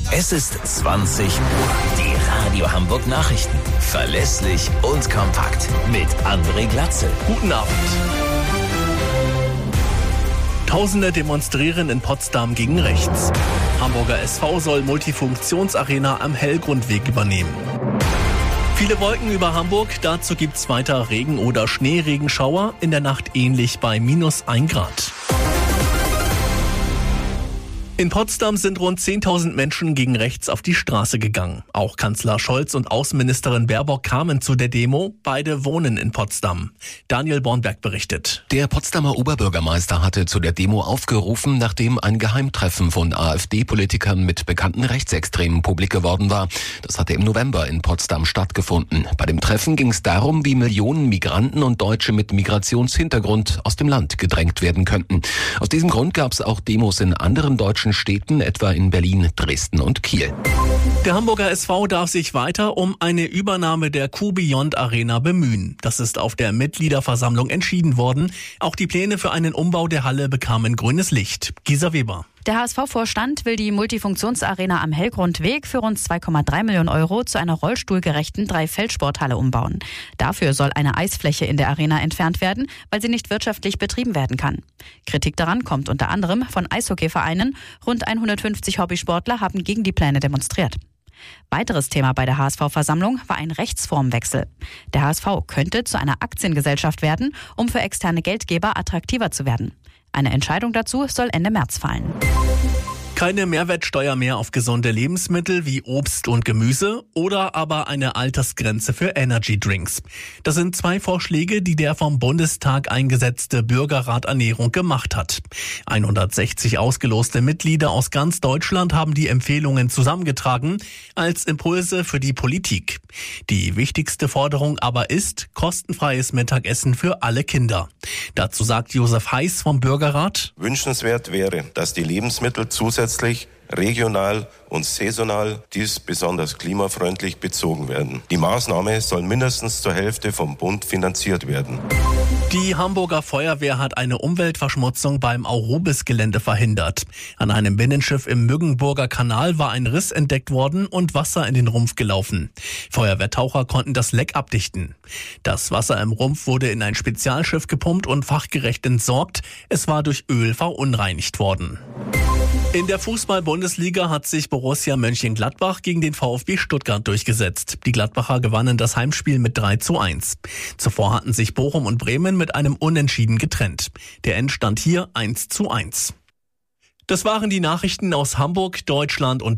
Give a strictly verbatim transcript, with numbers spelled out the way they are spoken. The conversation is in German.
Es ist zwanzig Uhr. Die Radio Hamburg Nachrichten. Verlässlich und kompakt. Mit André Glatzel. Guten Abend. Tausende demonstrieren in Potsdam gegen rechts. Hamburger S V soll Multifunktionsarena am Hellgrundweg übernehmen. Viele Wolken über Hamburg, dazu gibt's weiter Regen- oder Schneeregenschauer, in der Nacht ähnlich bei minus ein Grad. In Potsdam sind rund zehntausend Menschen gegen rechts auf die Straße gegangen. Auch Kanzler Scholz und Außenministerin Baerbock kamen zu der Demo. Beide wohnen in Potsdam. Daniel Bornberg berichtet. Der Potsdamer Oberbürgermeister hatte zu der Demo aufgerufen, nachdem ein Geheimtreffen von AfD-Politikern mit bekannten Rechtsextremen publik geworden war. Das hatte im November in Potsdam stattgefunden. Bei dem Treffen ging es darum, wie Millionen Migranten und Deutsche mit Migrationshintergrund aus dem Land gedrängt werden könnten. Aus diesem Grund gab es auch Demos in anderen deutschen Städten, etwa in Berlin, Dresden und Kiel. Der Hamburger S V darf sich weiter um eine Übernahme der Q-Beyond Arena bemühen. Das ist auf der Mitgliederversammlung entschieden worden. Auch die Pläne für einen Umbau der Halle bekamen grünes Licht. Gisa Weber. Der H S V-Vorstand will die Multifunktionsarena am Hellgrundweg für rund zwei Komma drei Millionen Euro zu einer rollstuhlgerechten Dreifeldsporthalle umbauen. Dafür soll eine Eisfläche in der Arena entfernt werden, weil sie nicht wirtschaftlich betrieben werden kann. Kritik daran kommt unter anderem von Eishockeyvereinen. Rund hundertfünfzig Hobbysportler haben gegen die Pläne demonstriert. Weiteres Thema bei der H S V-Versammlung war ein Rechtsformwechsel. Der H S V könnte zu einer Aktiengesellschaft werden, um für externe Geldgeber attraktiver zu werden. Eine Entscheidung dazu soll Ende März fallen. Keine Mehrwertsteuer mehr auf gesunde Lebensmittel wie Obst und Gemüse oder aber eine Altersgrenze für Energy Drinks. Das sind zwei Vorschläge, die der vom Bundestag eingesetzte Bürgerrat Ernährung gemacht hat. hundertsechzig ausgeloste Mitglieder aus ganz Deutschland haben die Empfehlungen zusammengetragen als Impulse für die Politik. Die wichtigste Forderung aber ist kostenfreies Mittagessen für alle Kinder. Dazu sagt Josef Heiß vom Bürgerrat: Wünschenswert wäre, dass die Lebensmittel zusätzlich regional und saisonal, dies besonders klimafreundlich bezogen werden. Die Maßnahme soll mindestens zur Hälfte vom Bund finanziert werden. Die Hamburger Feuerwehr hat eine Umweltverschmutzung beim Aurobis-Gelände verhindert. An einem Binnenschiff im Müggenburger Kanal war ein Riss entdeckt worden und Wasser in den Rumpf gelaufen. Feuerwehrtaucher konnten das Leck abdichten. Das Wasser im Rumpf wurde in ein Spezialschiff gepumpt und fachgerecht entsorgt. Es war durch Öl verunreinigt worden. In der Fußball-Bundesliga hat sich Borussia Mönchengladbach gegen den VfB Stuttgart durchgesetzt. Die Gladbacher gewannen das Heimspiel mit drei zu eins. Zuvor hatten sich Bochum und Bremen mit einem Unentschieden getrennt. Der Endstand hier eins zu eins. Das waren die Nachrichten aus Hamburg, Deutschland und